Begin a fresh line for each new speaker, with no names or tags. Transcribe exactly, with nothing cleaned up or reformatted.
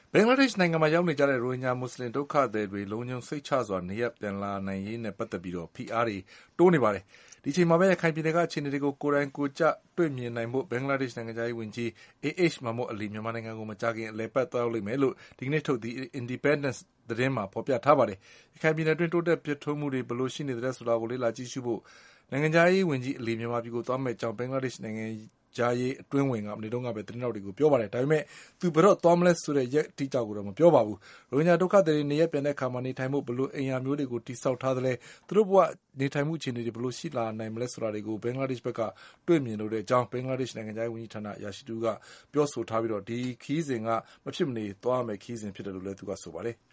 ဘင်္ဂလားဒေ့ရှ်နိုင်ငံမှာရောက်နေကြတဲ့ရိုဟင်ဂျာမွတ်ဆလင်ဒုက္ခသည်တွေလုံခြုံစိတ်ချစွာနေရပ်ပြန်လာနိုင်ရေးနဲ့ပတ်သက်ပြီးဖိအားတွေတိုးနေပါတယ်။ဒီအချိန်မှာပဲရခိုင်ပြည်နယ်ကအခြေအနေတွေကိုကိုယ်တိုင်ကိုယ်ကျတွေ့မြင်နိုင်ဖို့ဘင်္ဂလားဒေ့ရှ်နိုင်ငံခြားရေးဝန်ကြီး A H မာမွတ်အလီမြန်မာနိုင်ငံကိုမကြာခင်အလည်အပတ်သွားရောက်လိမ့်မယ်လို့ဒီကနေ့ထုတ် The Independent သတင်းမှာဖေါ်ပြထားပါတယ်။ရခိုင်ပြည်နယ်တွင်းတိုးတက်ဖြစ်ထွန်းမှုတွေဘယ်လိုရှိနေသလဲဆိုတာကိုလေ့လာကြည့်ရှုဖို့နိုင်ငံခြားရေးဝန်ကြီးအလီမြန်မာပြည်ကိုသွားမယ့်အကြောင်းဘင်္ဂလားဒေ့ရှ်နိုင်ငံခြားရေးအတွင်းဝန်ကမနေ့တုန်းကပဲသတင်းထောက်တွေကိုပြောပါတယ်။ဒါပေမဲ့သူဘယ်တော့သွားမလဲဆိုတဲ့ရက်အတိအကျကိုတော့မပြောပါဘူး။ရိုဟင်ဂျာဒုက္ခသည်တွေနေရပ်ပြန်တဲ့အခါမှာနေထိုင်ဖို့ဘယ်လိုအိမ်ယာမျိုးတွေကိုတည်ဆောက်ထားသလဲသူတို့ဘဝနေထိုင်မှုအခြေအနေတွေဘယ်လိုရှိလာနိုင်မလဲဆိုတာတွေကိုဘင်္ဂလားဒေ့ရှ်ဘက်ကတွေ့မြင်လိုတဲ့အကြောင်းဘင်္ဂလားဒေ့ရှ်နိုင်ငံခြားရေးဝန်ကြီးဌာနအရာရှိတူကပြောဆိုထားပြီးတော့ဒီခီးစဉ်ကမဖြစ်မနေသွားမယ်ခီးစဉ်ဖြစ်တယ်လို့လည်းသူကဆိုပါတယ်။